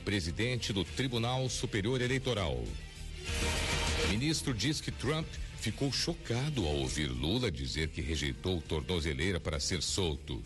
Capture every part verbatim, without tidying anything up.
presidente do Tribunal Superior Eleitoral. Ministro diz que Trump ficou chocado ao ouvir Lula dizer que rejeitou tornozeleira para ser solto.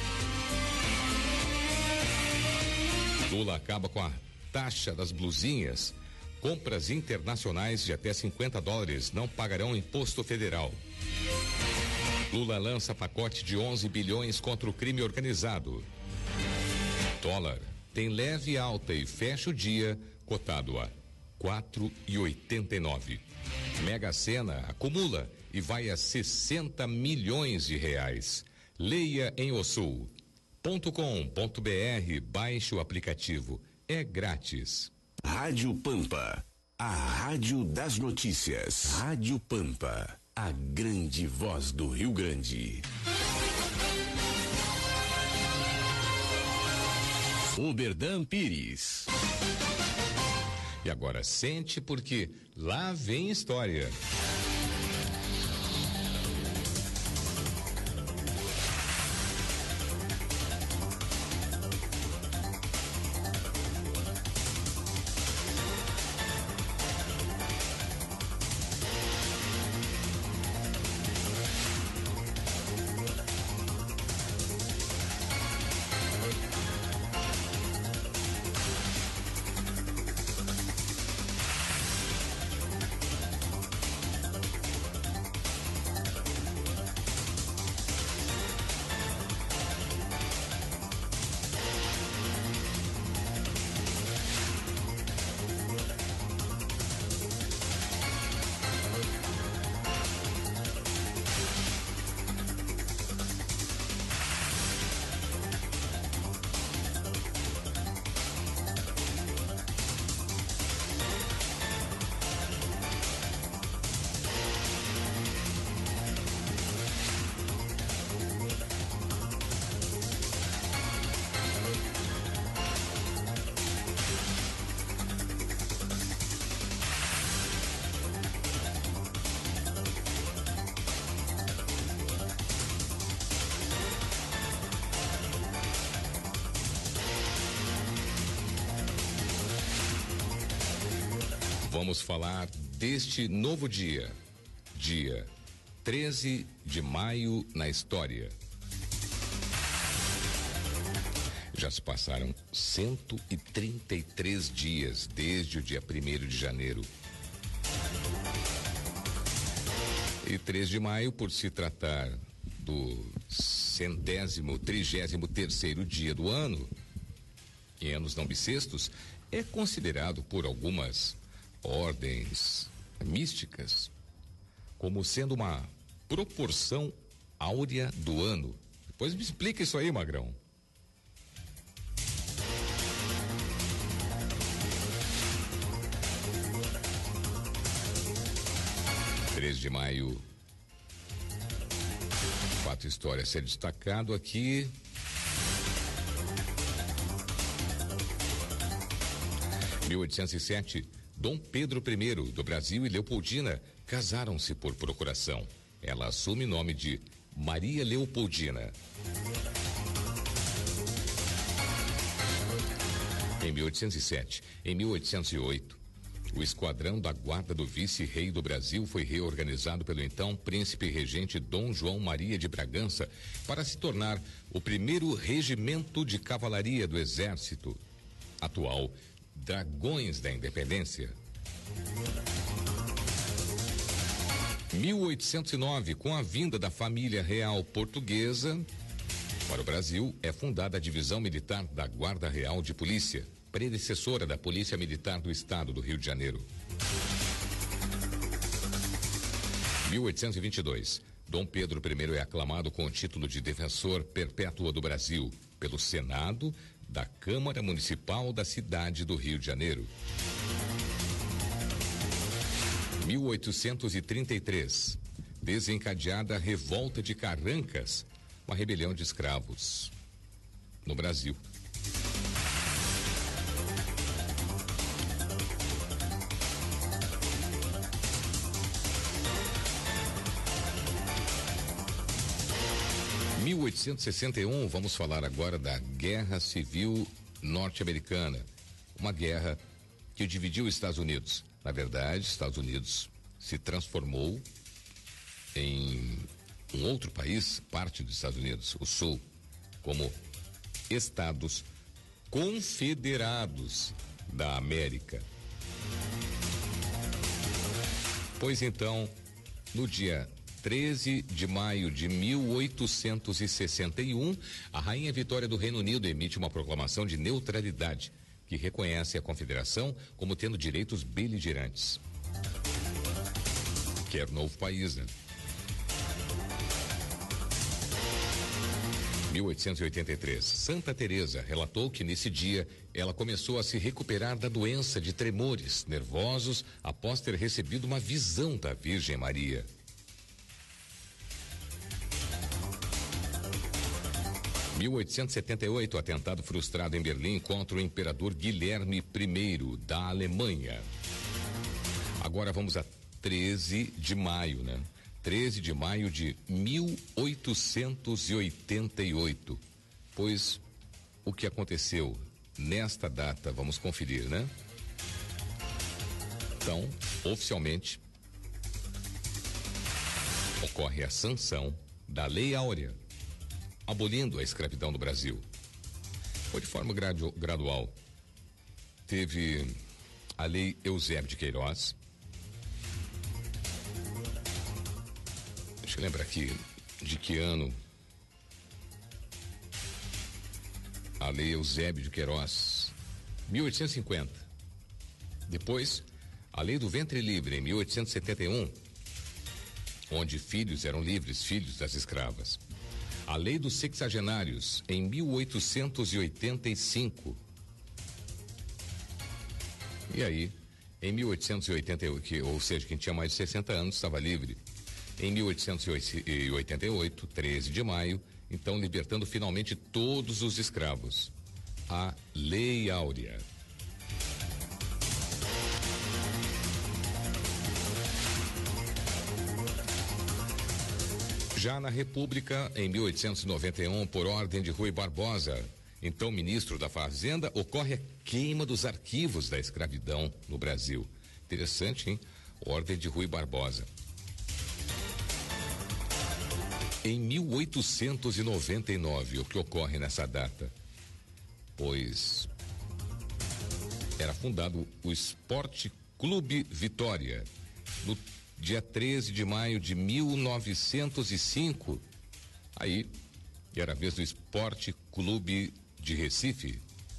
Lula acaba com a taxa das blusinhas. Compras internacionais de até cinquenta dólares não pagarão imposto federal. Lula lança pacote de onze bilhões contra o crime organizado. Dólar tem leve alta e fecha o dia cotado a quatro e oitenta e nove. Mega Sena acumula e vai a sessenta milhões de reais. Leia em osul ponto com ponto br, baixe o aplicativo, é grátis. Rádio Pampa, a rádio das notícias. Rádio Pampa, a grande voz do Rio Grande. Oberdan Pires. E agora sente, porque lá vem história. Vamos falar deste novo dia, dia treze de maio na história. Já se passaram cento e trinta e três dias desde o dia primeiro de janeiro. E três de maio, por se tratar do centésimo, trigésimo terceiro dia do ano, em anos não bissextos, é considerado por algumas ordens místicas como sendo uma proporção áurea do ano. Depois me explica isso aí, Magrão. três de maio, fato história a ser destacado aqui. mil oitocentos e sete, Dom Pedro I do Brasil e Leopoldina casaram-se por procuração. Ela assume o nome de Maria Leopoldina. Em mil oitocentos e sete, em mil oitocentos e oito, o esquadrão da Guarda do Vice-Rei do Brasil foi reorganizado pelo então príncipe regente Dom João Maria de Bragança para se tornar o primeiro regimento de cavalaria do Exército atual, Dragões da Independência. mil oitocentos e nove, com a vinda da família real portuguesa para o Brasil, é fundada a Divisão Militar da Guarda Real de Polícia, predecessora da Polícia Militar do Estado do Rio de Janeiro. mil oitocentos e vinte e dois, Dom Pedro I é aclamado com o título de Defensor Perpétuo do Brasil pelo Senado da Câmara Municipal da cidade do Rio de Janeiro. mil oitocentos e trinta e três, desencadeada a Revolta de Carrancas, uma rebelião de escravos no Brasil. mil oitocentos e sessenta e um, vamos falar agora da Guerra Civil Norte-Americana. uma guerra que dividiu os Estados Unidos. Na verdade, Estados Unidos se transformou em um outro país, parte dos Estados Unidos, o Sul, como Estados Confederados da América. Pois então, no dia treze de maio de mil oitocentos e sessenta e um, a Rainha Vitória do Reino Unido emite uma proclamação de neutralidade que reconhece a Confederação como tendo direitos beligerantes. Quer novo país, né? mil oitocentos e oitenta e três, Santa Teresa relatou que nesse dia ela começou a se recuperar da doença de tremores nervosos após ter recebido uma visão da Virgem Maria. mil oitocentos e setenta e oito, atentado frustrado em Berlim contra o imperador Guilherme I da Alemanha. Agora vamos a treze de maio, né? treze de maio de mil oitocentos e oitenta e oito. Pois o que aconteceu nesta data, vamos conferir, né? Então, oficialmente, ocorre a sanção da Lei Áurea, abolindo a escravidão no Brasil. Foi de forma gradu, gradual. Teve a Lei Eusébio de Queiroz. Deixa eu lembrar aqui de que ano a Lei Eusébio de Queiroz, mil oitocentos e cinquenta. Depois, a Lei do Ventre Livre, em mil oitocentos e setenta e um, onde filhos eram livres, filhos das escravas. A Lei dos Sexagenários, em mil oitocentos e oitenta e cinco. E aí, em mil oitocentos e oitenta e oito, que, ou seja, quem tinha mais de sessenta anos estava livre. Em mil oitocentos e oitenta e oito, treze de maio, então libertando finalmente todos os escravos. A Lei Áurea. Já na República, em mil oitocentos e noventa e um, por ordem de Rui Barbosa, então ministro da Fazenda, ocorre a queima dos arquivos da escravidão no Brasil. Interessante, hein? Ordem de Rui Barbosa. Em mil oitocentos e noventa e nove, o que ocorre nessa data? Pois era fundado o Esporte Clube Vitória, no dia treze de maio de mil novecentos e cinco. Aí era a vez do Esporte Clube de Recife.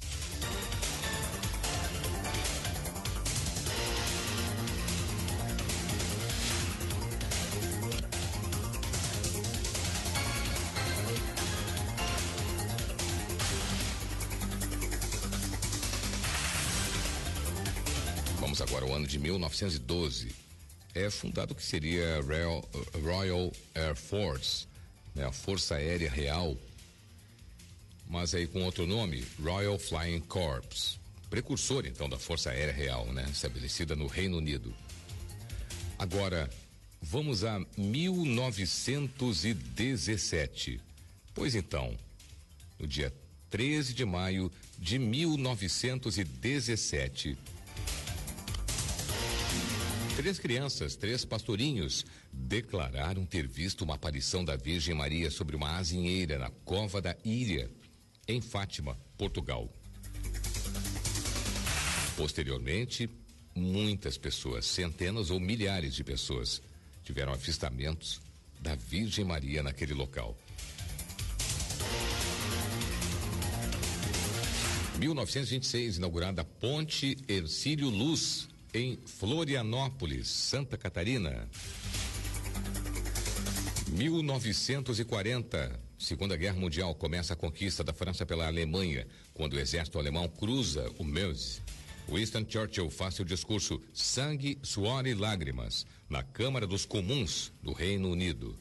Vamos agora ao ano de mil novecentos e doze. É fundado o que seria Royal, Royal Air Force, né? A Força Aérea Real, mas aí com outro nome, Royal Flying Corps, precursor então da Força Aérea Real, né? Estabelecida no Reino Unido. Agora, vamos a mil novecentos e dezessete. Pois então, no dia treze de maio de mil novecentos e dezessete, três crianças, três pastorinhos, declararam ter visto uma aparição da Virgem Maria sobre uma azinheira na Cova da Ilha, em Fátima, Portugal. Posteriormente, muitas pessoas, centenas ou milhares de pessoas, tiveram avistamentos da Virgem Maria naquele local. mil novecentos e vinte e seis, inaugurada a Ponte Hercílio Luz, em Florianópolis, Santa Catarina. mil novecentos e quarenta, Segunda Guerra Mundial, começa a conquista da França pela Alemanha, quando o exército alemão cruza o Meuse. Winston Churchill faz seu discurso Sangue, Suor e Lágrimas na Câmara dos Comuns do Reino Unido.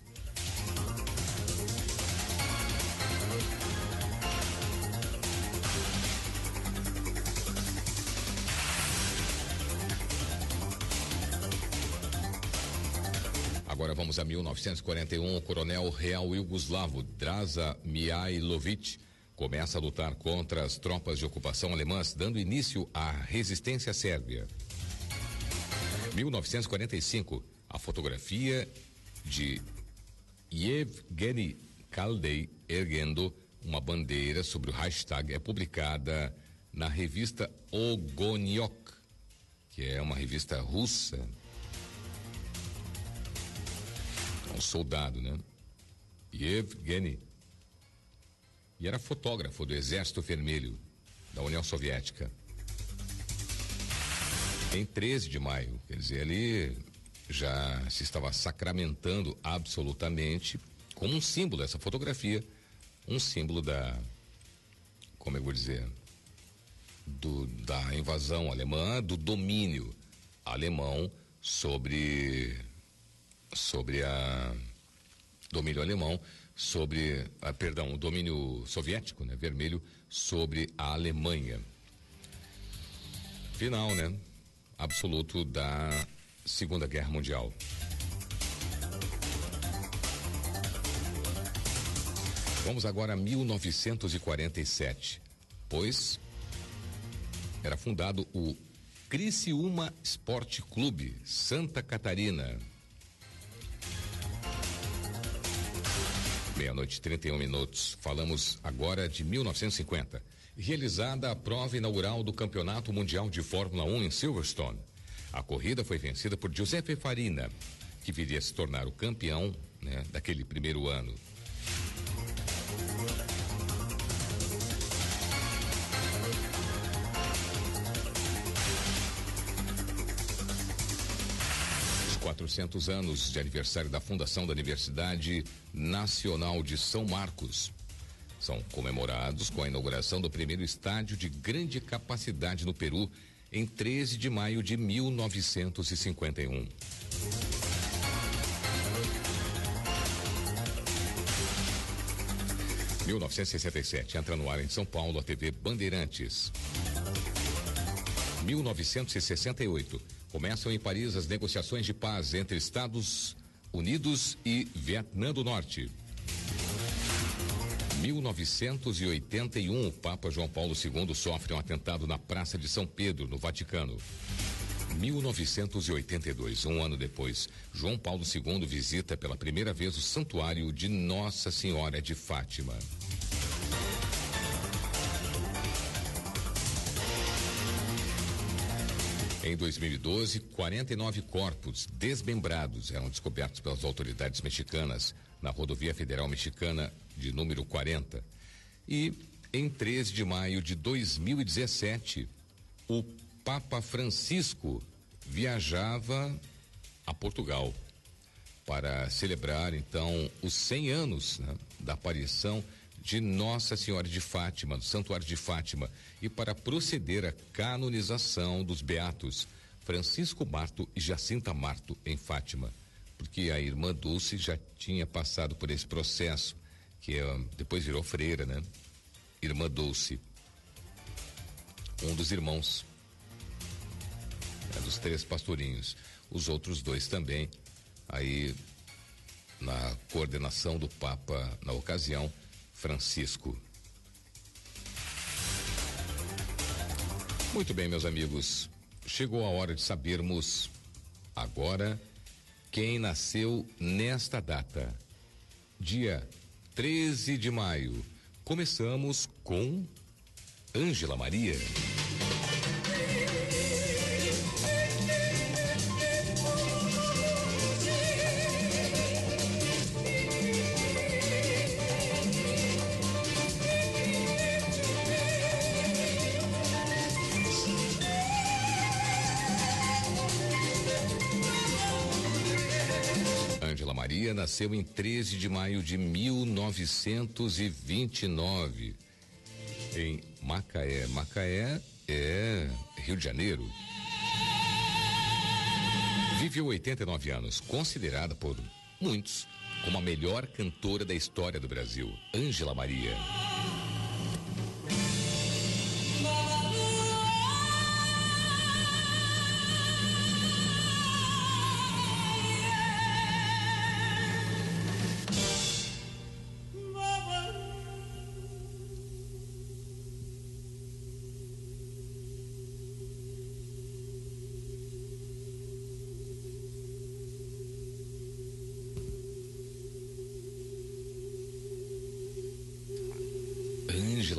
Agora vamos a mil novecentos e quarenta e um, o coronel real iugoslavo Draza Mihailović começa a lutar contra as tropas de ocupação alemãs, dando início à resistência sérvia. mil novecentos e quarenta e cinco, a fotografia de Yevgeny Kaldei erguendo uma bandeira sobre o Reichstag é publicada na revista Ogoniok, que é uma revista russa. Um soldado, né? Yevgeny. E era fotógrafo do Exército Vermelho da União Soviética. Em treze de maio, quer dizer, ali já se estava sacramentando absolutamente como um símbolo essa fotografia, um símbolo da, como eu vou dizer, do, da invasão alemã, do domínio alemão sobre sobre a domínio alemão sobre, a, perdão, o domínio soviético, né, vermelho, sobre a Alemanha. Final, né, absoluto da Segunda Guerra Mundial. Vamos agora a mil novecentos e quarenta e sete, pois era fundado o Criciúma Esporte Clube Santa Catarina. Meia-noite e trinta e um minutos. Falamos agora de mil novecentos e cinquenta. Realizada a prova inaugural do Campeonato Mundial de Fórmula um em Silverstone. A corrida foi vencida por Giuseppe Farina, que viria a se tornar o campeão, né, daquele primeiro ano. quatrocentos anos de aniversário da fundação da Universidade Nacional de São Marcos são comemorados com a inauguração do primeiro estádio de grande capacidade no Peru em treze de maio de mil novecentos e cinquenta e um. mil novecentos e sessenta e sete, entra no ar em São Paulo a T V Bandeirantes. mil novecentos e sessenta e oito, começam em Paris as negociações de paz entre Estados Unidos e Vietnã do Norte. mil novecentos e oitenta e um, o Papa João Paulo segundo sofre um atentado na Praça de São Pedro, no Vaticano. mil novecentos e oitenta e dois, um ano depois, João Paulo segundo visita pela primeira vez o Santuário de Nossa Senhora de Fátima. Em dois mil e doze, quarenta e nove corpos desmembrados eram descobertos pelas autoridades mexicanas na rodovia federal mexicana de número quarenta. E em treze de maio de dois mil e dezessete, o Papa Francisco viajava a Portugal para celebrar então os cem anos, né, da aparição de Nossa Senhora de Fátima, do Santuário de Fátima, e para proceder à canonização dos beatos Francisco Marto e Jacinta Marto em Fátima, porque a irmã Dulce já tinha passado por esse processo, que é, depois virou freira, né? Irmã Dulce, um dos irmãos, é, dos três pastorinhos, os outros dois também, aí na coordenação do Papa na ocasião, Francisco. Muito bem, meus amigos, chegou a hora de sabermos agora quem nasceu nesta data, dia treze de maio. Começamos com Ângela Maria. Maria nasceu em treze de maio de mil novecentos e vinte e nove em Macaé. Macaé é Rio de Janeiro. Viveu oitenta e nove anos, considerada por muitos como a melhor cantora da história do Brasil, Ângela Maria.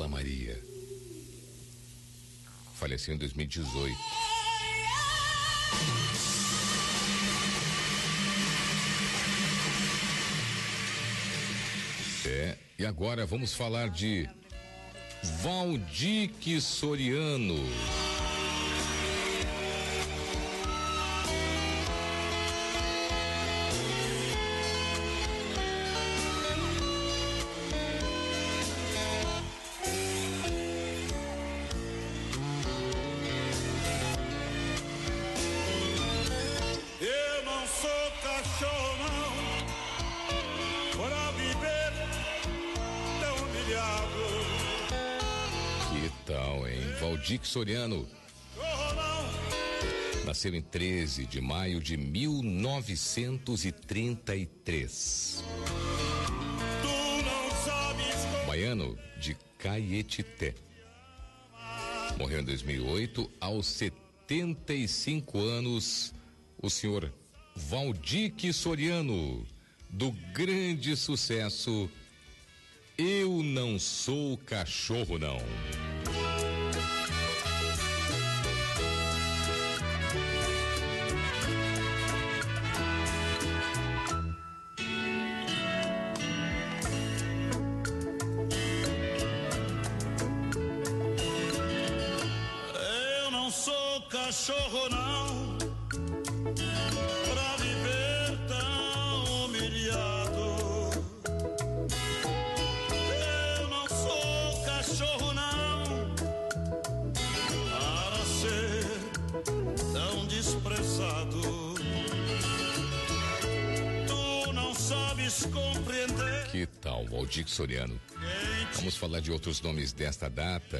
Dona Maria. Faleceu em dois mil e dezoito. É, e agora vamos falar de Valdir Soriano. Eu não sou cachorro não, para viver tão humilhado. Que tal, hein? Valdir Soriano nasceu em treze de maio de mil novecentos e trinta e três. Baiano de Caetité. Morreu em dois mil e oito, aos setenta e cinco anos, o senhor Valdir Soriano, do grande sucesso Eu Não Sou Cachorro Não. Eu não sou cachorro não, pra viver tão humilhado. Eu não sou cachorro não, para ser tão desprezado. Tu não sabes compreender. Que tal, Valdir Soriano? Vamos falar de outros nomes desta data.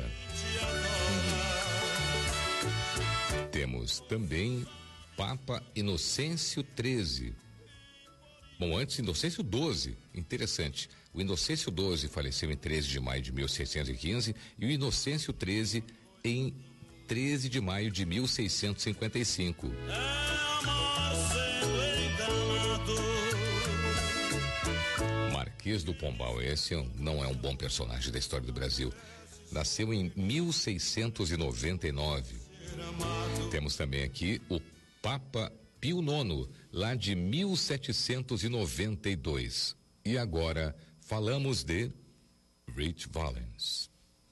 Temos também Papa Inocêncio treze. Bom, antes Inocêncio doze, interessante. O Inocêncio doze faleceu em treze de maio de mil seiscentos e quinze e o Inocêncio treze em treze de maio de mil seiscentos e cinquenta e cinco. Marquês do Pombal, esse não é um bom personagem da história do Brasil. Nasceu em mil seiscentos e noventa e nove. Temos também aqui o Papa Pio nono, lá de mil setecentos e noventa e dois. E agora falamos de Ritchie Valens.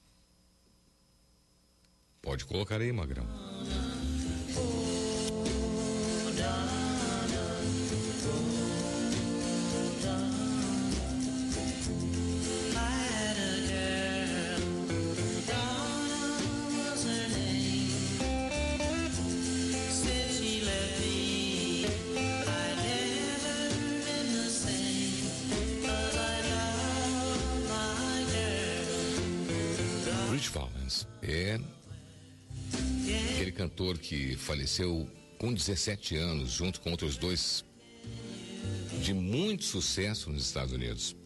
Pode colocar aí, Magrão. Ritchie Valens é aquele cantor que faleceu com dezessete anos, junto com outros dois de muito sucesso nos Estados Unidos.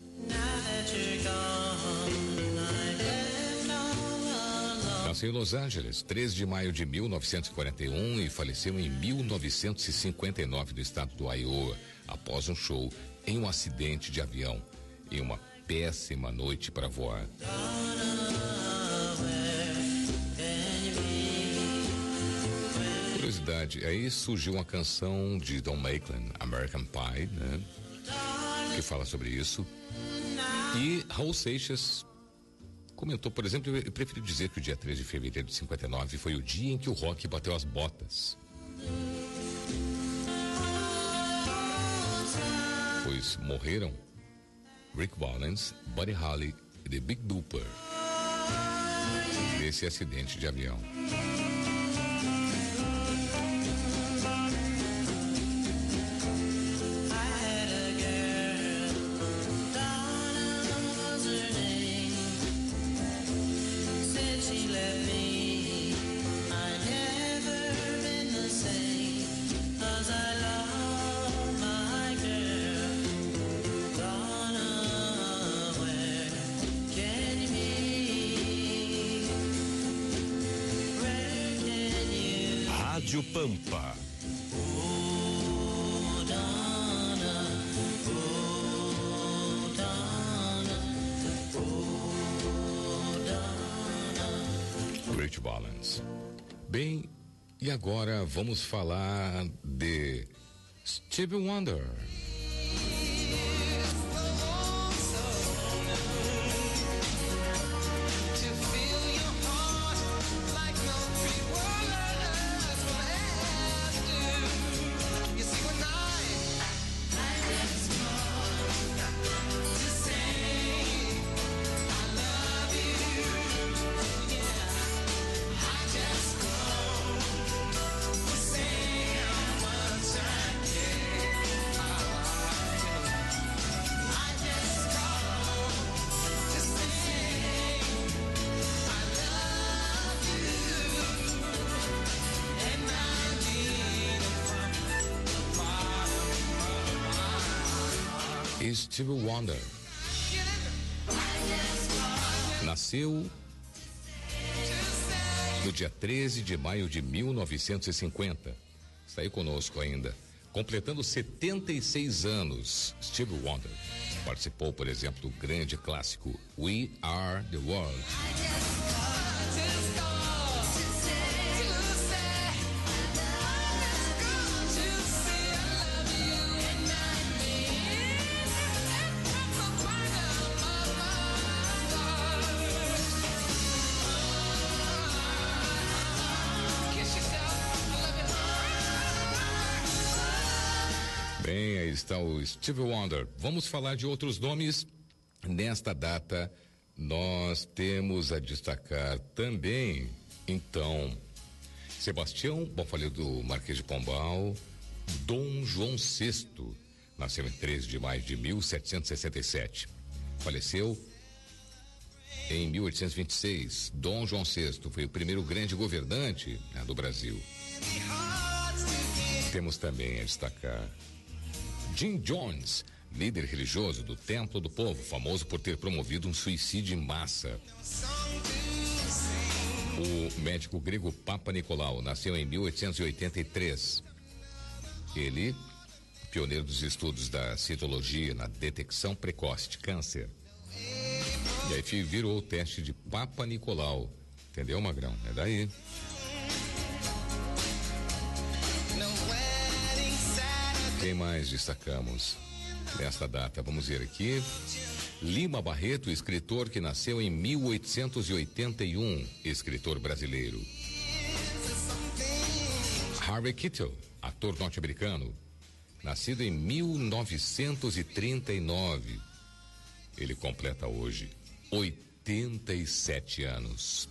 Nasceu em Los Angeles, treze de maio de mil novecentos e quarenta e um e faleceu em mil novecentos e cinquenta e nove no estado do Iowa, após um show em um acidente de avião, em uma péssima noite para voar. Curiosidade, aí surgiu uma canção de Don Maitland, American Pie, né? Que fala sobre isso. E Raul Seixas comentou, por exemplo, eu prefiro dizer que o dia treze de fevereiro de cinquenta e nove foi o dia em que o rock bateu as botas. Pois morreram Rick Valens, Buddy Holly e The Big Dipper nesse acidente de avião. Rádio Pampa. George Valens. Bem, e agora vamos falar de Stevie Wonder. Stevie Wonder nasceu no dia treze de maio de mil novecentos e cinquenta. Está aí conosco ainda, completando setenta e seis anos. Stevie Wonder participou, por exemplo, do grande clássico We Are the World. Bem, aí está o Stevie Wonder. Vamos falar de outros nomes. Nesta data, nós temos a destacar também, então, Sebastião, bom, falei do Marquês de Pombal, Dom João sexto, nasceu em treze de maio de mil setecentos e sessenta e sete. Faleceu em mil oitocentos e vinte e seis. Dom João sexto foi o primeiro grande governante, né, do Brasil. Temos também a destacar Jim Jones, líder religioso do Templo do Povo, famoso por ter promovido um suicídio em massa. O médico grego Papa Nicolau nasceu em mil oitocentos e oitenta e três. Ele, pioneiro dos estudos da citologia na detecção precoce de câncer. E aí virou o teste de Papa Nicolau. Entendeu, Magrão? É daí. Quem mais destacamos nesta data? Vamos ver aqui. Lima Barreto, escritor que nasceu em mil oitocentos e oitenta e um, escritor brasileiro. Harvey Keitel, ator norte-americano, nascido em mil novecentos e trinta e nove. Ele completa hoje oitenta e sete anos.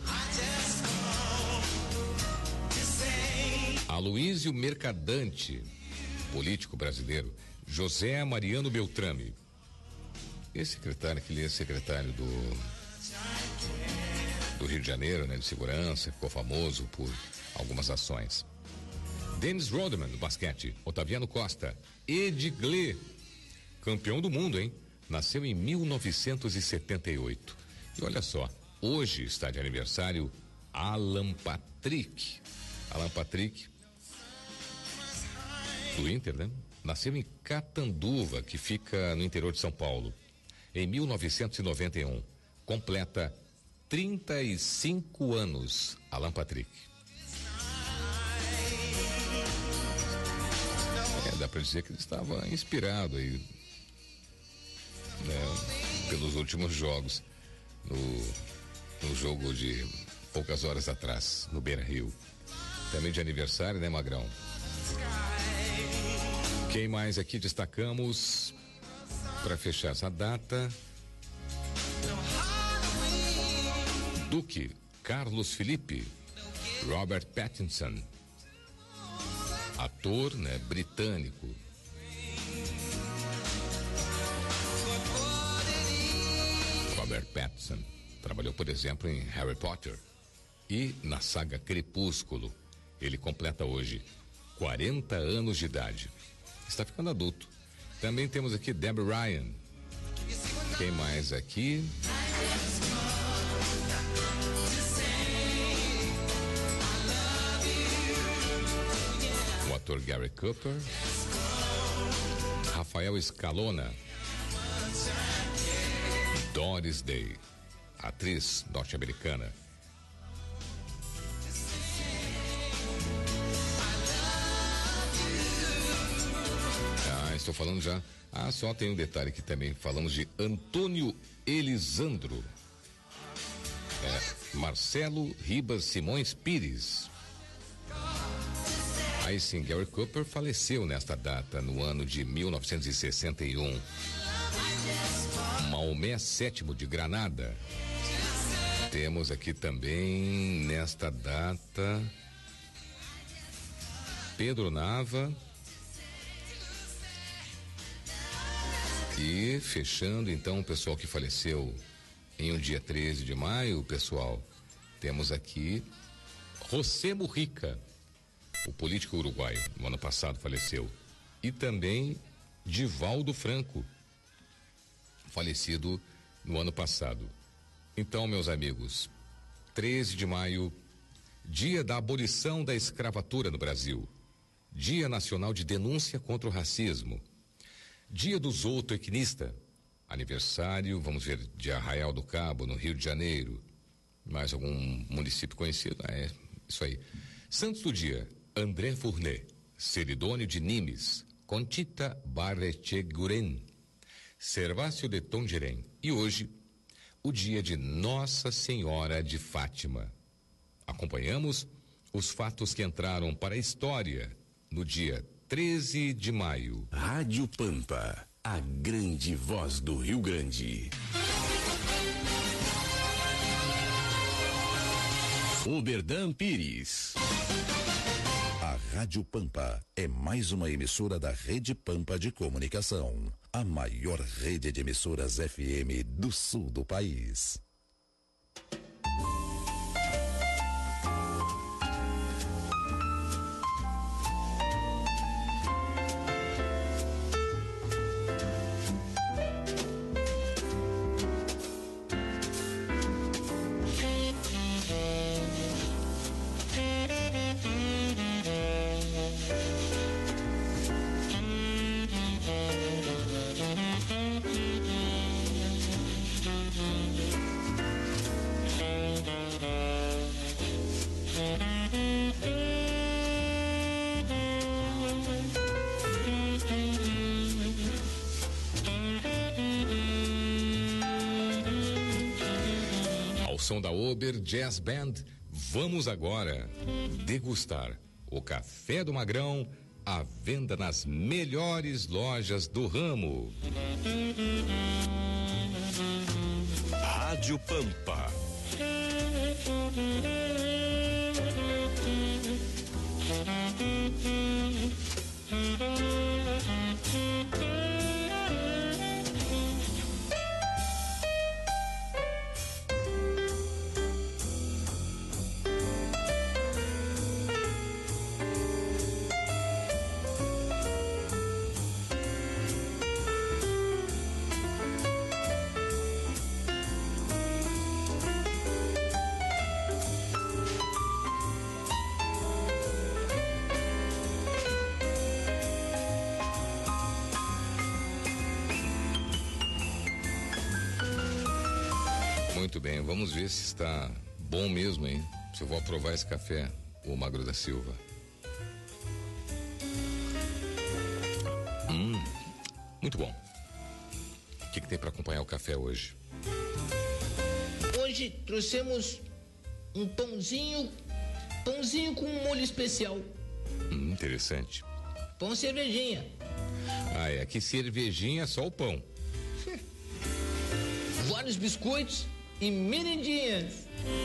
Aloísio Mercadante, político brasileiro. José Mariano Beltrame, esse secretário que ele é secretário do do Rio de Janeiro, né, de segurança, ficou famoso por algumas ações. Dennis Rodman, do basquete. Otaviano Costa. Edgley, campeão do mundo, hein? Nasceu em mil novecentos e setenta e oito. E olha só, hoje está de aniversário Alan Patrick. Alan Patrick, do Inter, né? Nasceu em Catanduva, que fica no interior de São Paulo, em mil novecentos e noventa e um. Completa trinta e cinco anos, Alan Patrick. É, dá para dizer que ele estava inspirado aí, né, pelos últimos jogos, no, no jogo de poucas horas atrás, no Beira-Rio. Também de aniversário, né, Magrão? Quem mais aqui destacamos para fechar essa data? Duque, Carlos Felipe, Robert Pattinson, ator, né, britânico. Robert Pattinson trabalhou, por exemplo, em Harry Potter e na saga Crepúsculo. Ele completa hoje quarenta anos de idade. Está ficando adulto. Também temos aqui Deb Ryan. Quem mais aqui? O ator Gary Cooper. Rafael Scalona. Doris Day, atriz norte-americana. estou falando já. Ah, só tem um detalhe aqui também. Falamos de Antônio Elisandro. É, Marcelo Ribas Simões Pires. Aí sim, Gary Cooper faleceu nesta data, no ano de mil novecentos e sessenta e um. Maomé sétimo de Granada. Temos aqui também, nesta data, Pedro Nava. E fechando então o pessoal que faleceu em um dia treze de maio, pessoal, temos aqui José Mujica, o político uruguaio, no ano passado faleceu. E também Divaldo Franco, falecido no ano passado. Então, meus amigos, treze de maio, dia da abolição da escravatura no Brasil, Dia Nacional de Denúncia contra o Racismo, Dia do zootecnista, aniversário, vamos ver, de Arraial do Cabo, no Rio de Janeiro. Mais algum município conhecido? Ah, é, isso aí. Santos do dia, André Fournet, Ceridônio de Nimes, Conchita Barrecheguren, Servácio de Tongeren. E hoje, o dia de Nossa Senhora de Fátima. Acompanhamos os fatos que entraram para a história no dia treze de maio. Rádio Pampa, a grande voz do Rio Grande. Oberdan Pires. A Rádio Pampa é mais uma emissora da Rede Pampa de Comunicação, a maior rede de emissoras F M do sul do país. Som da Ober Jazz Band, vamos agora degustar o café do Magrão, à venda nas melhores lojas do ramo. Rádio Pampa. Muito bem, vamos ver se está bom mesmo, hein? Se eu vou aprovar esse café, o Magro da Silva. Hum, muito bom. O que, que tem para acompanhar o café hoje? Hoje trouxemos um pãozinho, pãozinho com um molho especial. Hum, interessante. Pão cervejinha. Ah, é, aqui cervejinha é só o pão. Vários biscoitos e merendinhas.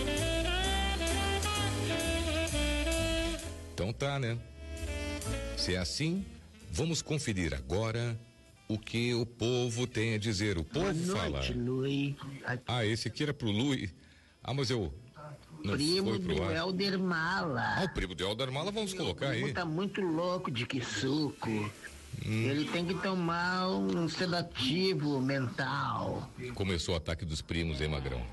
Então tá, né? Se é assim, vamos conferir agora o que o povo tem a dizer. O povo Boa fala. noite, Lui. Ah, esse aqui era pro Lui. Ah, mas eu não Primo foi pro do ar. Helder Mala. Ah, o primo do Helder Mala, vamos colocar O aí. primo tá muito louco de que suco. Hum. Ele tem que tomar um sedativo mental. Começou o ataque dos primos, hein, Magrão?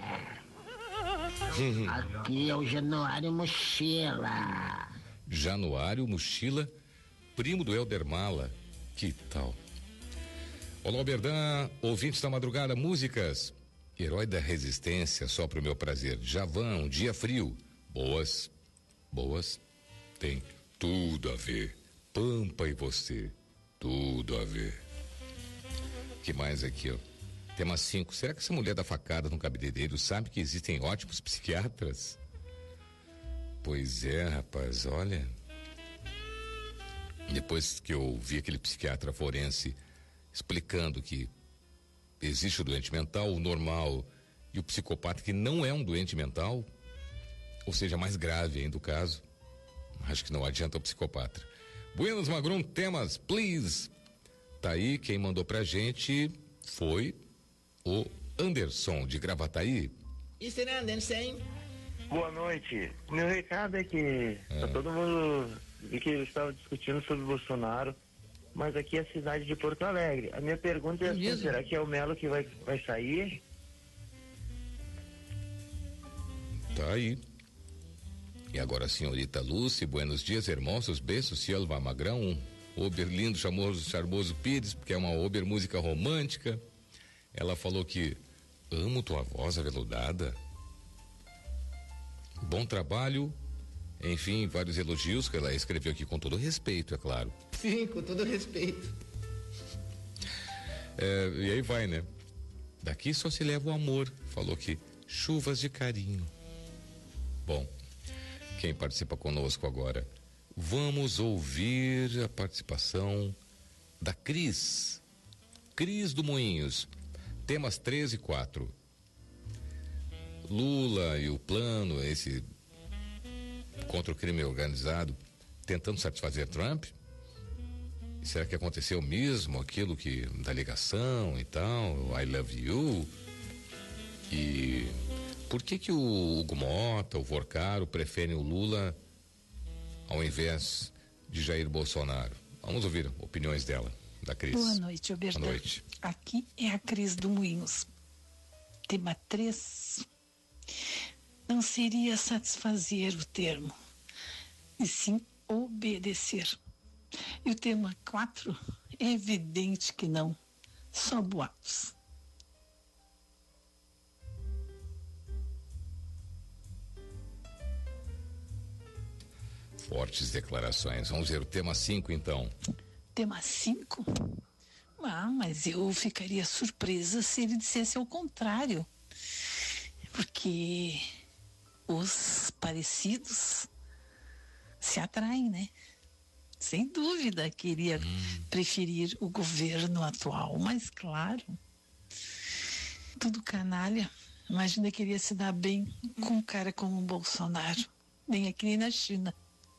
Aqui é o Januário Mochila. Januário Mochila, primo do Helder Mala. Que tal? Olá, Oberdan, ouvintes da madrugada, músicas. Herói da Resistência, só pro meu prazer. Javan, um dia frio. Boas, boas. Tem tudo a ver. Pampa e você. Tudo a ver. Que mais aqui, ó? Tema cinco. Será que essa mulher da facada no cabeleireiro sabe que existem ótimos psiquiatras? Pois é, rapaz, olha. Depois que eu vi aquele psiquiatra forense explicando que existe o doente mental, o normal e o psicopata que não é um doente mental, ou seja, mais grave ainda o caso, acho que não adianta o psicopata. Buenos Magrum, temas, please. Tá aí, quem mandou pra gente foi o Anderson de Gravataí. Mister Anderson. Boa noite. Meu recado é que é. tá todo mundo e que eles estavam discutindo sobre o Bolsonaro, mas aqui é a cidade de Porto Alegre. A minha pergunta é assim, será que é o Melo que vai, vai sair? Tá aí. E agora a senhorita Lúcia, buenos dias, hermosos, beijos, Silva Magrão, Ober lindo, charmoso, charmoso Pires, porque é uma Ober música romântica. Ela falou que amo tua voz aveludada. Bom trabalho, enfim, vários elogios que ela escreveu aqui com todo respeito, é claro. Sim, com todo respeito. É, e aí vai, né? Daqui só se leva o amor. Falou que chuvas de carinho. Bom, quem participa conosco agora? Vamos ouvir a participação da Cris. Cris do Moinhos. Temas três e quatro. Lula e o plano, esse contra o crime organizado, tentando satisfazer Trump. E será que aconteceu mesmo aquilo que da ligação e tal, I love you? E por que que o Hugo Mota, o Vorcaro preferem o Lula ao invés de Jair Bolsonaro? Vamos ouvir opiniões dela, da Cris. Boa noite, Oberdan. Boa noite. Aqui é a Cris do Moinhos. Tema três. Não seria satisfazer o termo, e sim obedecer. E o tema quatro, é evidente que não, só boatos. Fortes declarações. Vamos ver o tema cinco, então. Tema cinco? Ah, mas eu ficaria surpresa se ele dissesse ao contrário. Porque os parecidos se atraem, né? Sem dúvida queria hum. preferir o governo atual, mas claro, tudo canalha. Imagina que queria se dar bem com um cara como o Bolsonaro, nem aqui nem na China.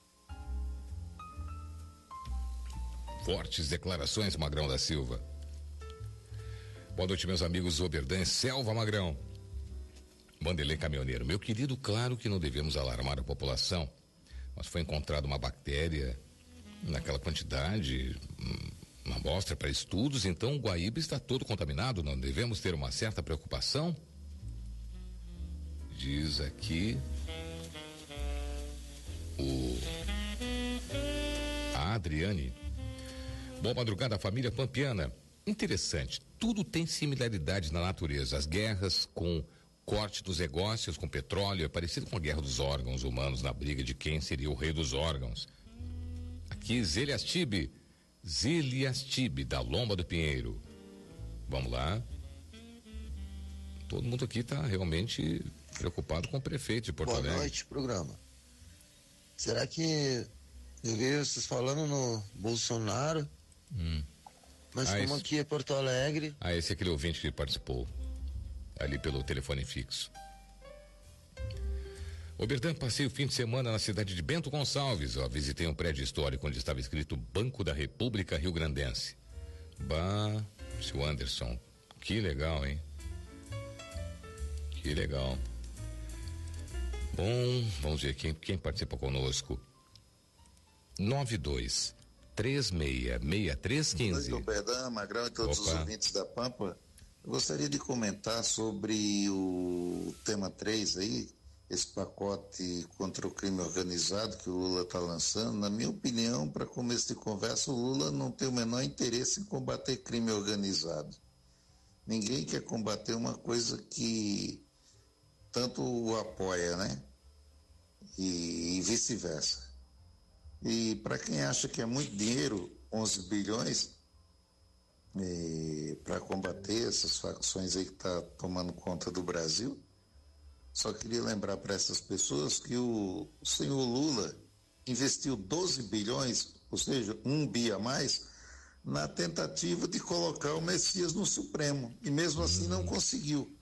Fortes declarações, Magrão da Silva. Boa noite, meus amigos Oberdan, Selva Magrão. Vanderlei Caminhoneiro. Meu querido, claro que não devemos alarmar a população, mas foi encontrada uma bactéria naquela quantidade, uma amostra para estudos, então o Guaíba está todo contaminado, não devemos ter uma certa preocupação? Diz aqui o a Adriane. Boa madrugada, família pampiana. Interessante, tudo tem similaridade na natureza, as guerras com corte dos negócios com petróleo é parecido com a guerra dos órgãos humanos na briga de quem seria o rei dos órgãos. Aqui, Zeliastibe, Zeliastibe, da Lomba do Pinheiro. Vamos lá. Todo mundo aqui está realmente preocupado com o prefeito de Porto Alegre. Boa noite, programa. Será que eu vi vocês falando no Bolsonaro, hum. mas ah, como esse... aqui é Porto Alegre... Ah, esse é aquele ouvinte que participou ali pelo telefone fixo. Oberdan, passei o fim de semana na cidade de Bento Gonçalves, ó, visitei um prédio histórico onde estava escrito Banco da República Rio Grandense. Bah, seu Anderson, que legal, hein? Que legal. Bom, vamos ver quem, quem participa conosco. nove dois três seis seis três um cinco. Oi, Oberdan, Magrão e todos Opa. Os ouvintes da Pampa. Eu gostaria de comentar sobre o tema três aí, esse pacote contra o crime organizado que o Lula está lançando. Na minha opinião, para começo de conversa, o Lula não tem o menor interesse em combater crime organizado. Ninguém quer combater uma coisa que tanto o apoia, né? E, e vice-versa. E para quem acha que é muito dinheiro, onze bilhões para combater essas facções aí que tá tomando conta do Brasil. Só queria lembrar para essas pessoas que o, o senhor Lula investiu doze bilhões, ou seja, um bi a mais, na tentativa de colocar o Messias no Supremo. E mesmo assim não conseguiu.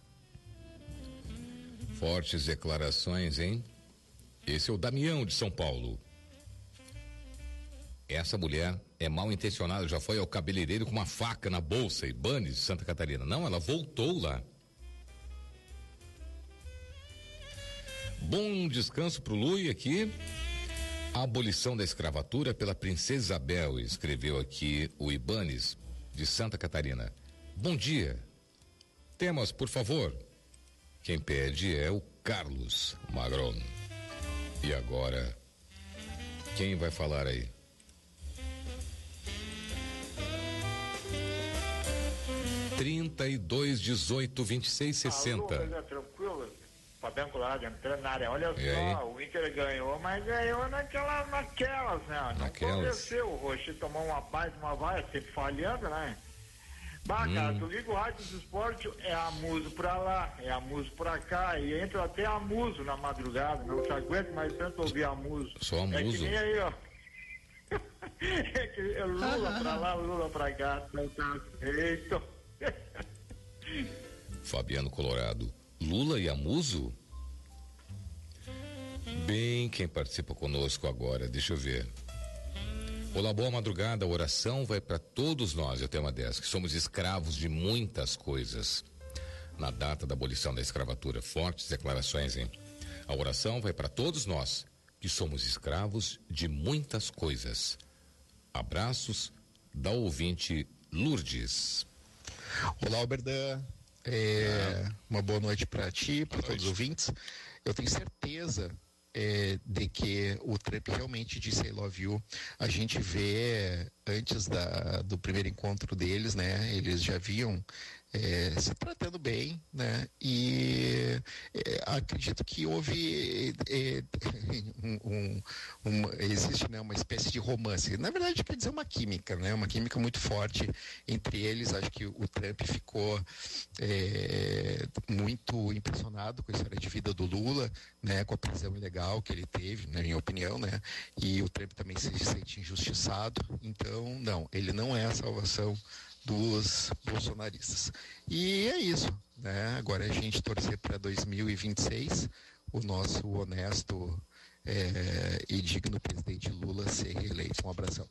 Fortes declarações, hein? Esse é o Damião de São Paulo. Essa mulher é mal intencionada, já foi ao cabeleireiro com uma faca na bolsa, Ibanes, Santa Catarina. Não, ela voltou lá. Bom descanso pro Lui aqui. A abolição da escravatura pela Princesa Isabel, escreveu aqui o Ibanes de Santa Catarina. Bom dia. Temas, por favor. Quem pede é o Carlos Magron. E agora, quem vai falar aí? trinta e dois, dezoito, vinte e seis, sessenta. Alô, tranquilo? Fabiano Colorado entrando na área. Olha e só, aí? O Inter ganhou, mas ganhou naquela, naquelas, né? Não naquelas. aconteceu. O Rocher tomou uma baita, uma vaia, sempre falhando, né? Bah, cara, hum. tu liga o rádio do esporte, é a muso pra lá, é a muso pra cá, e entra até a muso na madrugada, não se aguenta mais tanto ouvir a muso. Só a muso. É que nem aí, ó. É que é Lula pra lá, Lula pra cá, não tá feito. Fabiano Colorado, Lula e a muso? Bem, quem participa conosco agora, deixa eu ver. Olá, boa madrugada, a oração vai para todos nós, eu tenho uma dessas, que somos escravos de muitas coisas. Na data da abolição da escravatura, fortes declarações, hein? A oração vai para todos nós, que somos escravos de muitas coisas. Abraços da ouvinte Lourdes. Olá, Alberdan. É, uma boa noite para ti, para todos os ouvintes. Eu tenho certeza É, de que o Trump realmente disse I love you. A gente vê antes da, do primeiro encontro deles, né? Eles já viam é, se tratando bem, né? E é, acredito que houve é, um, um, um, existe, né, uma espécie de romance. Na verdade, quer dizer uma química, né? Uma química muito forte entre eles. Acho que o Trump ficou é, muito impressionado com a história de vida do Lula, né? Com a prisão ilegal que ele teve, na minha opinião, né? E o Trump também se sente injustiçado. Então, não, ele não é a salvação dos bolsonaristas. E é isso, né? Agora é a gente torcer para dois mil e vinte e seis, o nosso honesto é, e digno presidente Lula ser reeleito. Um abração.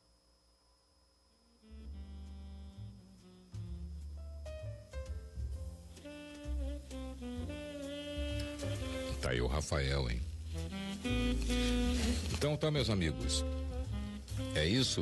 Tá aí o Rafael, hein? Então tá, meus amigos. É isso.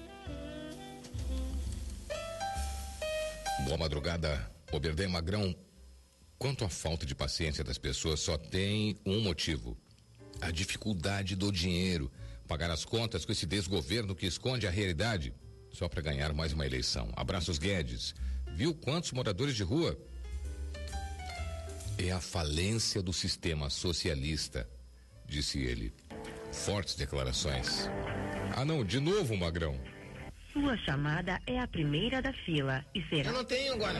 Boa madrugada, Oberdan Magrão. Quanto à falta de paciência das pessoas, só tem um motivo: a dificuldade do dinheiro. Pagar as contas com esse desgoverno que esconde a realidade só para ganhar mais uma eleição. Abraços, Guedes. Viu quantos moradores de rua? É a falência do sistema socialista, disse ele. Fortes declarações. Ah, não, de novo, Magrão. Sua chamada é a primeira da fila e será... Eu não tenho agora.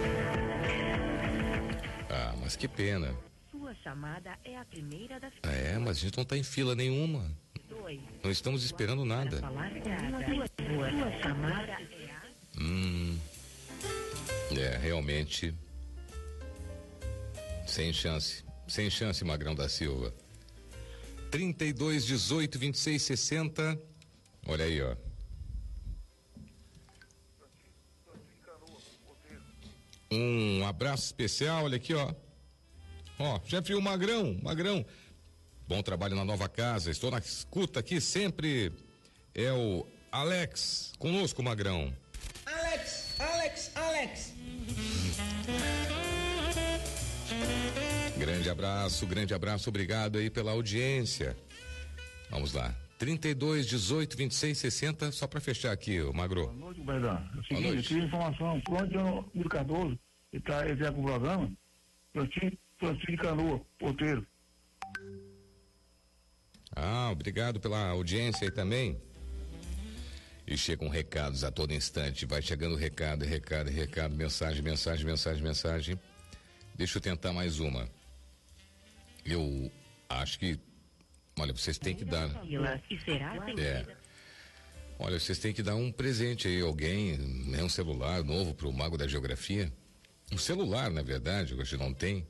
Ah, mas que pena. Sua chamada é a primeira da fila. Ah, é, mas a gente não tá em fila nenhuma. Dois. Não estamos esperando nada. Sua chamada é a... Hum. É, realmente... Sem chance. Sem chance, Magrão da Silva. trinta e dois, dezoito, vinte e seis, sessenta. Olha aí, ó. Um abraço especial, olha aqui, ó. Ó, chefe, o Magrão, Magrão. Bom trabalho na nova casa. Estou na escuta aqui sempre. É o Alex. Conosco, Magrão. Alex, Alex, Alex. Grande abraço, grande abraço, obrigado aí pela audiência. Vamos lá, trinta e dois, dezoito, vinte e seis, sessenta, só para fechar aqui, o Magro. Boa noite, Oberdan. É o seguinte, eu queria informação, por onde é o Miro Cardoso, ele tá, ele tá com o programa, Francisco, Francisco de Canoa, porteiro. Ah, obrigado pela audiência aí também. E chegam recados a todo instante. Vai chegando recado, recado, recado, mensagem, mensagem, mensagem, mensagem. Deixa eu tentar mais uma. Eu acho que, olha, vocês têm que dar. É. Olha, vocês têm que dar um presente aí, alguém, né, um celular novo pro Mago da Geografia. Um celular, na verdade, hoje não tem.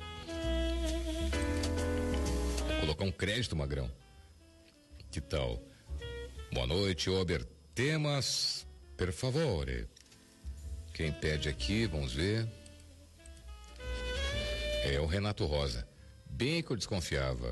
Colocar um crédito, Magrão. Que tal? Boa noite, Ober. Temas, per favore. Quem pede aqui, vamos ver. É o Renato Rosa. Bem que eu desconfiava.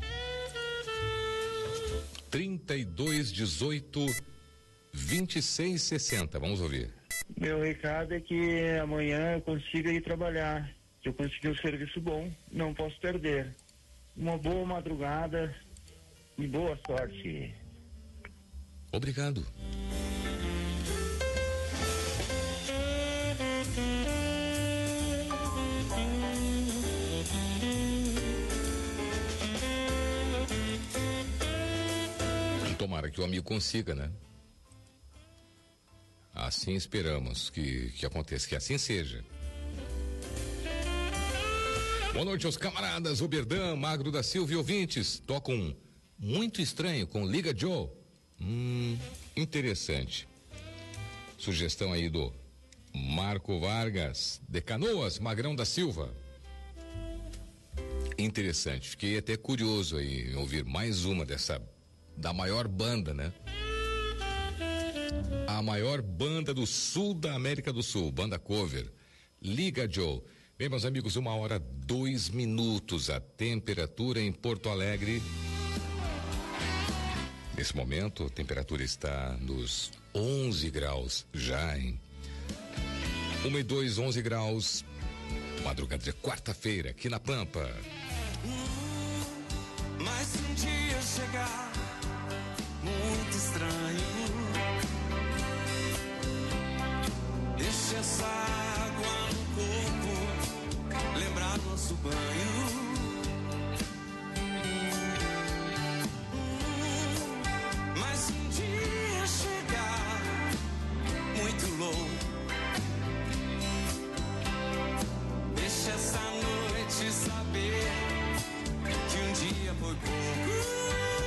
trinta e dois, dezoito, vinte e seis, sessenta. Vamos ouvir. Meu recado é que amanhã eu consiga ir trabalhar. Que eu consegui um serviço bom, não posso perder. Uma boa madrugada e boa sorte. Obrigado. Tomara que o amigo consiga, né? Assim esperamos que, que aconteça, que assim seja. Boa noite aos camaradas, Oberdan, Magro da Silva e ouvintes. Tocam Muito Estranho com Liga Joe. Hum, interessante. Sugestão aí do Marco Vargas, de Canoas, Magrão da Silva. Interessante, fiquei até curioso aí em ouvir mais uma dessa, da maior banda, né? A maior banda do sul da América do Sul, banda cover, Liga Joe. Bem, meus amigos, uma hora, dois minutos, a temperatura em Porto Alegre. Nesse momento, a temperatura está nos onze graus já, hein? uma e dois, onze graus. Madrugada de quarta-feira, aqui na Pampa. Mas se um dia chegar muito estranho, deixa essa água no corpo lembrar nosso banho. Mas se um dia chegar muito louco, deixa essa noite saber que um dia foi pouco.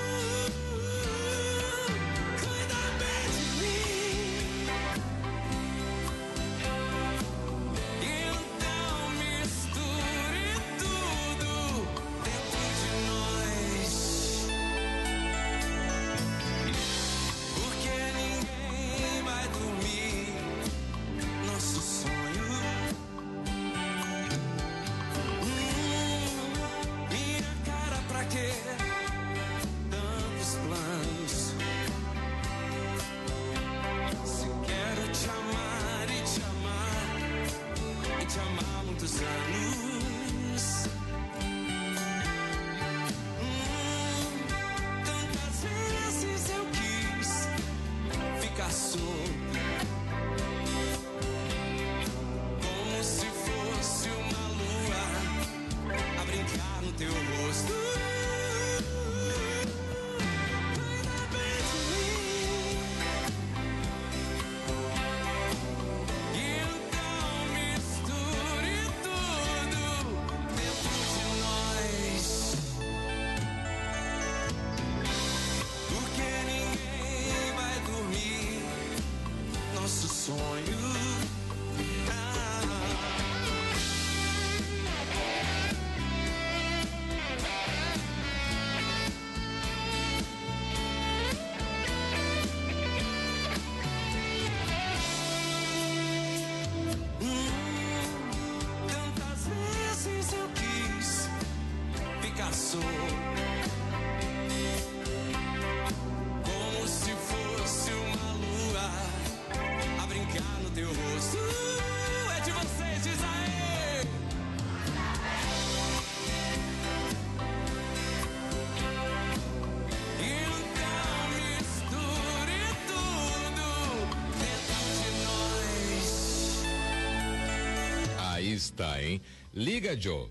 Está, hein? Liga Joe.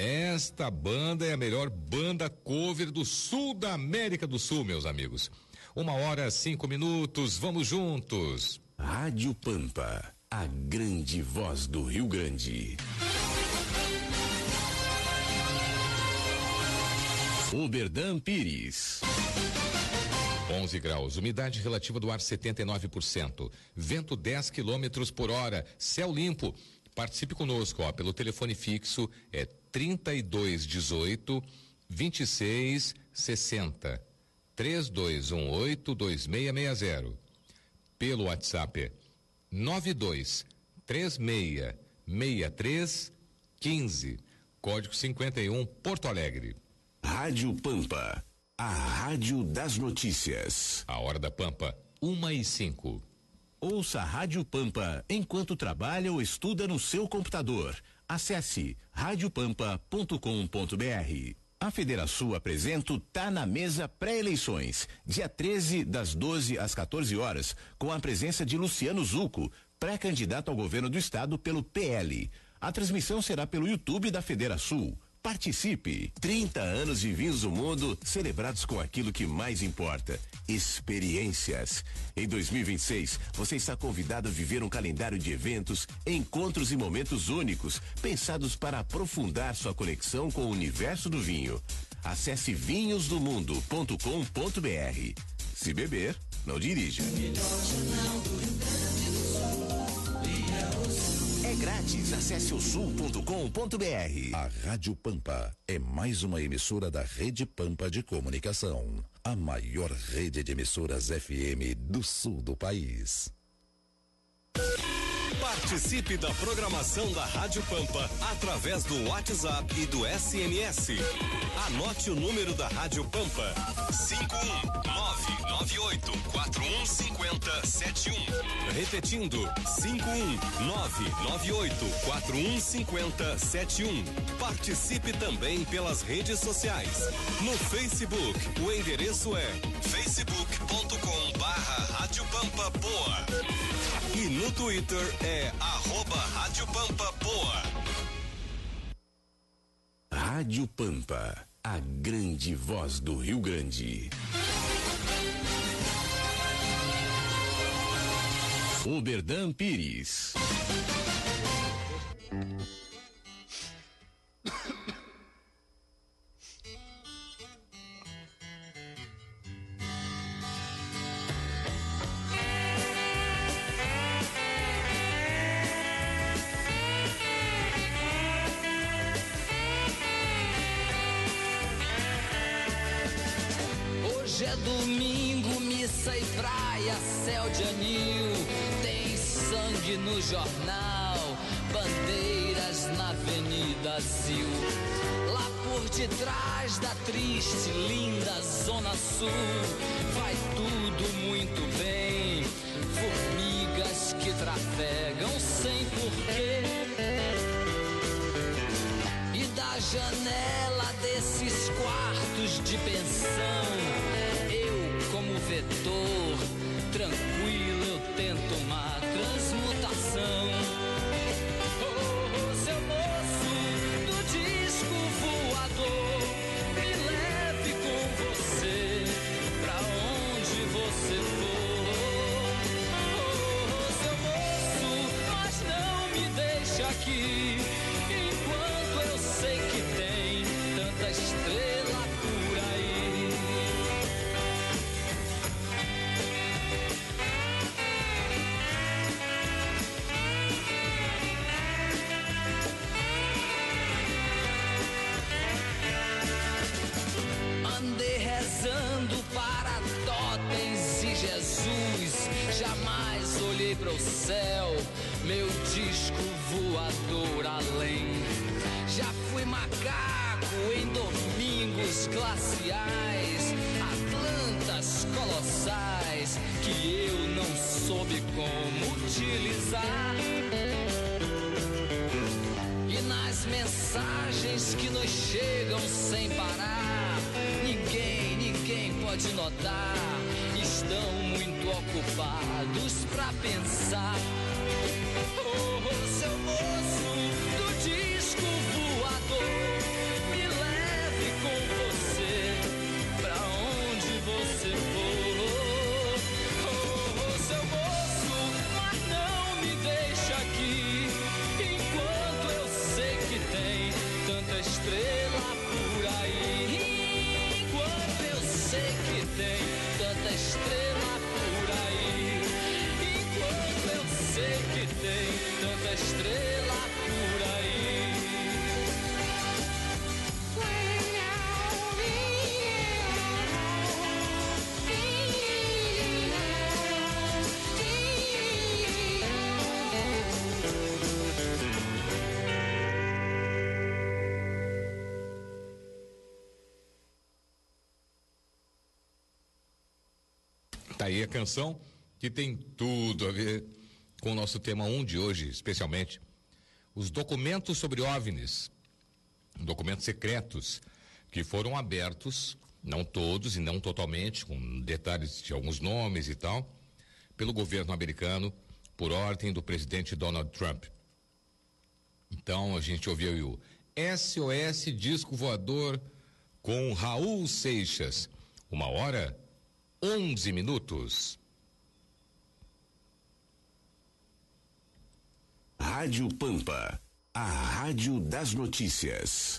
Esta banda é a melhor banda cover do sul da América do Sul, meus amigos. Uma hora, cinco minutos, vamos juntos. Rádio Pampa, a grande voz do Rio Grande. Oberdan Pires. onze graus, umidade relativa do ar setenta e nove por cento, vento dez quilômetros por hora, céu limpo. Participe conosco, ó, pelo telefone fixo é trinta e dois dezoito, vinte e seis sessenta, três dois um oito, dois seis seis zero. Pelo WhatsApp é nove dois três seis seis três um cinco, código cinquenta e um, Porto Alegre. Rádio Pampa, a rádio das notícias. A hora da Pampa, uma e cinco. Ouça a Rádio Pampa enquanto trabalha ou estuda no seu computador. Acesse rádio pampa ponto com ponto br. A Federação apresenta o Tá na Mesa pré-eleições, dia treze, das doze às quatorze horas, com a presença de Luciano Zucco, pré-candidato ao governo do estado pelo P L. A transmissão será pelo YouTube da Federação. Participe! trinta anos de vinhos do mundo, celebrados com aquilo que mais importa: experiências. Em dois mil e vinte e seis, você está convidado a viver um calendário de eventos, encontros e momentos únicos, pensados para aprofundar sua conexão com o universo do vinho. Acesse vinhos do mundo ponto com ponto br. Se beber, não dirija. É grátis, acesse o sul ponto com ponto br. A Rádio Pampa é mais uma emissora da Rede Pampa de Comunicação, a maior rede de emissoras F M do sul do país. Participe da programação da Rádio Pampa através do WhatsApp e do S M S. Anote o número da Rádio Pampa: cinco um nove nove oito quatro um cinco zero sete um. Repetindo: cinco um nove nove oito quatro um cinco zero sete um. Participe também pelas redes sociais. No Facebook, o endereço é facebook ponto com barra Rádio Pampa Poa. E no Twitter é arroba Rádio Pampa Poa. Rádio Pampa, a grande voz do Rio Grande. Oberdan Pires. Hoje é domingo, missa e praia, céu de anil, tem sangue no jornal, bandeiras na Avenida Zil. Lá por detrás da triste, linda Zona Sul, vai tudo muito bem, formigas que trafegam sem porquê. E da janela desses quartos de pensão, eu como vetor, tranquilo eu tento uma transmutação. Oh, oh, seu moço do disco voador, me leve com você pra onde você for. Oh, oh, seu moço, mas não me deixe aqui, enquanto eu sei que tem tanta estrela por aí. Andei rezando para totens e Jesus, jamais olhei para o céu, meu disco voador além. Já fui macaco em domingos glaciais, Atlantas colossais que eu não soube como utilizar. E nas mensagens que nos chegam sem parar, ninguém, ninguém pode notar, estão muito ocupados pra pensar. Oh, oh, seu moço do disco voador, me leve com você pra onde você for. Tá aí a canção que tem tudo a ver com o nosso tema um de hoje, especialmente os documentos sobre OVNIs, documentos secretos que foram abertos, não todos e não totalmente, com detalhes de alguns nomes e tal, pelo governo americano, por ordem do presidente Donald Trump. Então a gente ouviu o S O S Disco Voador com Raul Seixas, uma hora, onze minutos. Rádio Pampa, a rádio das notícias.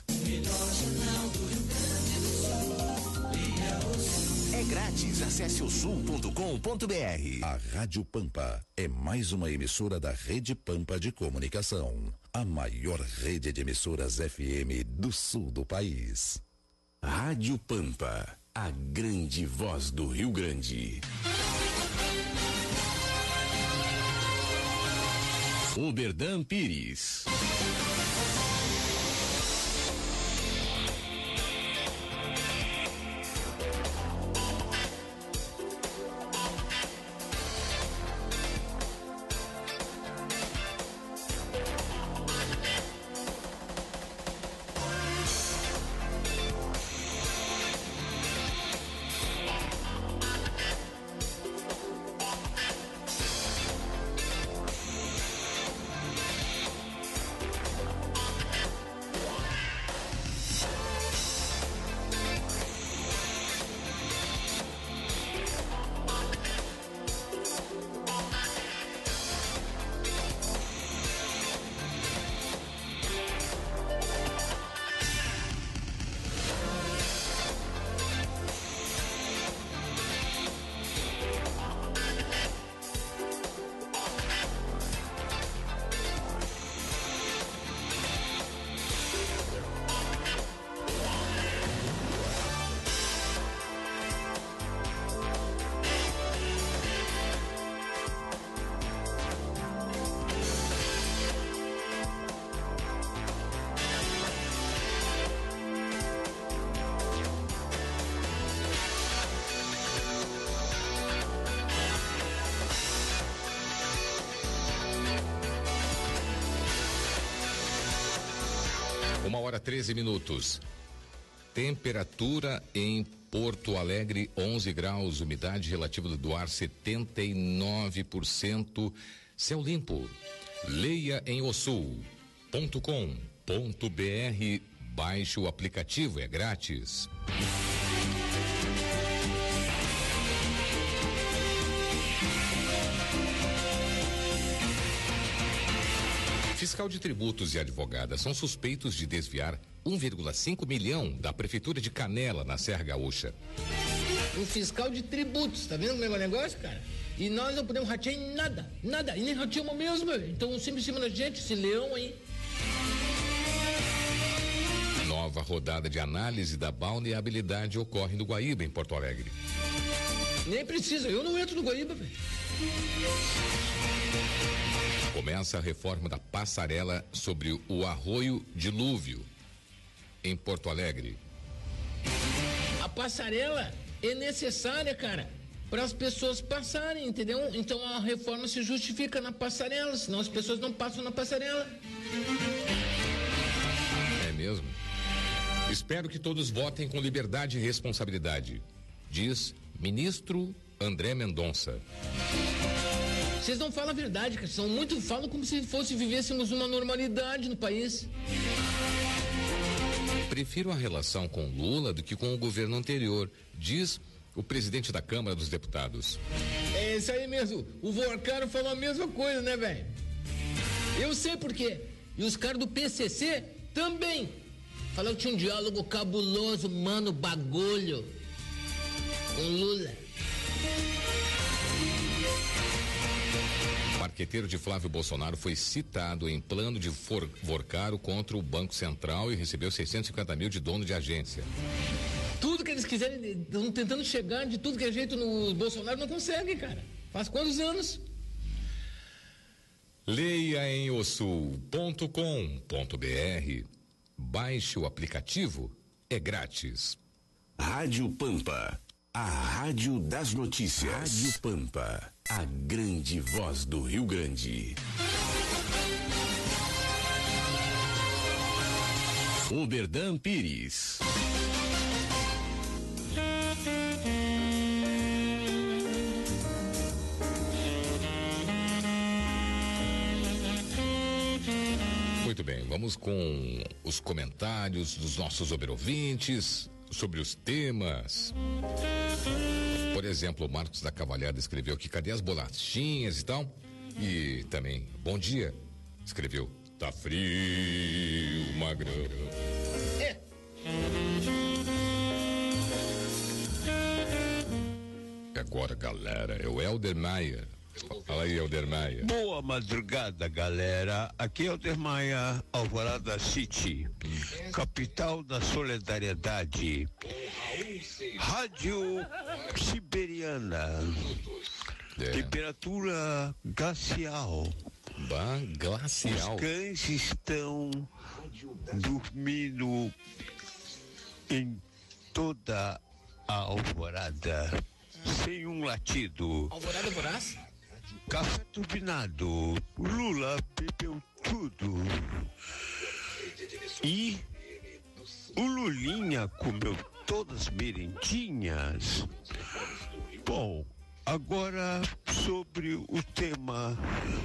É grátis, acesse o sul ponto com ponto br. A Rádio Pampa é mais uma emissora da Rede Pampa de Comunicação, a maior rede de emissoras F M do sul do país. Rádio Pampa, a grande voz do Rio Grande. Oberdan Pires. Uma hora treze minutos. Temperatura em Porto Alegre, onze graus, umidade relativa do ar setenta e nove por cento, céu limpo. Leia em osul ponto com ponto br, baixe o aplicativo, é grátis. Fiscal de tributos e advogada são suspeitos de desviar um vírgula cinco milhão da Prefeitura de Canela, na Serra Gaúcha. Um fiscal de tributos, tá vendo como é o negócio, cara? E nós não podemos ratear em nada, nada, e nem rateamos mesmo, então sempre em cima da gente, esse leão aí. Nova rodada de análise da balneabilidade ocorre no Guaíba, em Porto Alegre. Nem precisa, eu não entro no Guaíba, velho. Começa a reforma da passarela sobre o Arroio Dilúvio, em Porto Alegre. A passarela é necessária, cara, para as pessoas passarem, entendeu? Então a reforma se justifica na passarela, senão as pessoas não passam na passarela. É mesmo? Espero que todos votem com liberdade e responsabilidade, diz ministro André Mendonça. Vocês não falam a verdade, cara. São muito, falam como se fosse vivêssemos uma normalidade no país. Prefiro a relação com Lula do que com o governo anterior, diz o presidente da Câmara dos Deputados. É isso aí mesmo. O Vorcaro falou a mesma coisa, né, velho? Eu sei por quê. E os caras do P C C também. Falaram que tinha um diálogo cabuloso, mano, bagulho, com Lula. O marqueteiro de Flávio Bolsonaro foi citado em plano de for, Vorcaro contra o Banco Central e recebeu seiscentos e cinquenta mil de dono de agência. Tudo que eles quiserem, estão tentando chegar de tudo que é jeito no Bolsonaro, não conseguem, cara. Faz quantos anos? Leia em osul ponto com ponto br. Baixe o aplicativo, é grátis. Rádio Pampa, A Rádio das Notícias. Rádio Pampa, a grande voz do Rio Grande. Oberdan Pires. Muito bem, vamos com os comentários dos nossos ouvintes sobre os temas. Por exemplo, o Marcos da Cavalhada escreveu que cadê as bolachinhas e tal? E também, bom dia, escreveu, tá frio, magrão. É. E agora, galera, é o Helder Maia. Fala aí, Helder Maia. Boa madrugada, galera. Aqui é Helder Maia, Alvorada City, capital da solidariedade. Rádio Siberiana. É. Temperatura glacial. Bah, glacial. Os cães estão dormindo em toda a alvorada, sem um latido. Alvorada voraz? Café turbinado, Lula bebeu tudo. E o Lulinha comeu todas as merendinhas. Bom, agora sobre o tema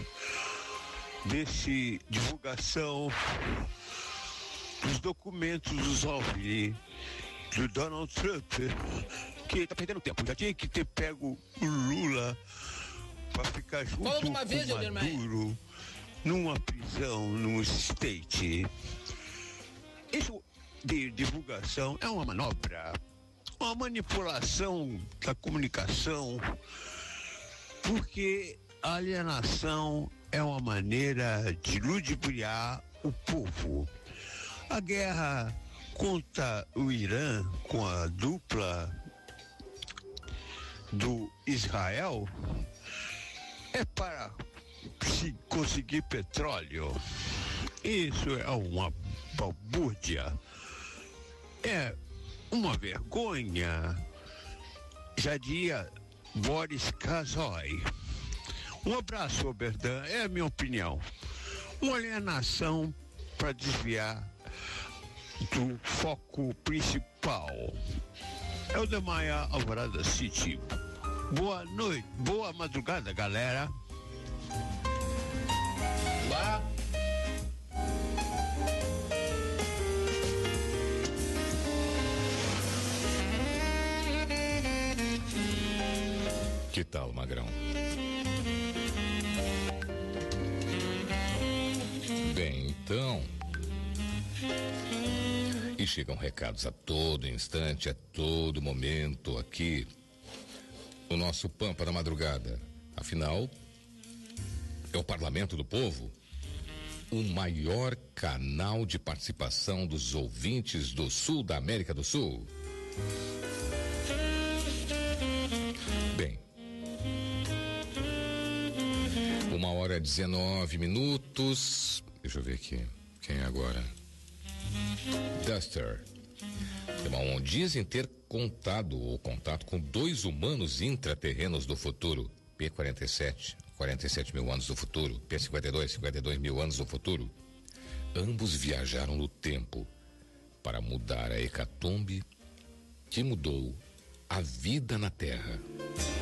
desse divulgação dos documentos dos OVNI do Donald Trump, que tá perdendo tempo, já tinha que ter pego o Lula para ficar junto Fala de uma com vez, Maduro numa prisão, num state. Isso de divulgação é uma manobra, uma manipulação da comunicação, porque a alienação é uma maneira de ludibriar o povo. A guerra contra o Irã com a dupla do Israel é para se conseguir petróleo. Isso é uma balbúrdia, é uma vergonha, já diria Boris Kazoy. Um abraço, Oberdan, é a minha opinião. Uma alienação para desviar do foco principal. Helder Maia, Alvorada City. Boa noite, boa madrugada, galera. Lá. Que tal, Magrão? Bem, então. E chegam recados a todo instante, a todo momento aqui no nosso Pampa da Madrugada. Afinal, é o Parlamento do Povo, o maior canal de participação dos ouvintes do sul da América do Sul. Bem, uma hora e dezenove minutos. Deixa eu ver aqui. Quem é agora? Duster. Bom, dizem ter contado ou contato com dois humanos intraterrenos do futuro. P quarenta e sete, quarenta e sete mil anos do futuro. P cinquenta e dois, cinquenta e dois mil anos do futuro. Ambos viajaram no tempo para mudar a hecatombe que mudou a vida na Terra.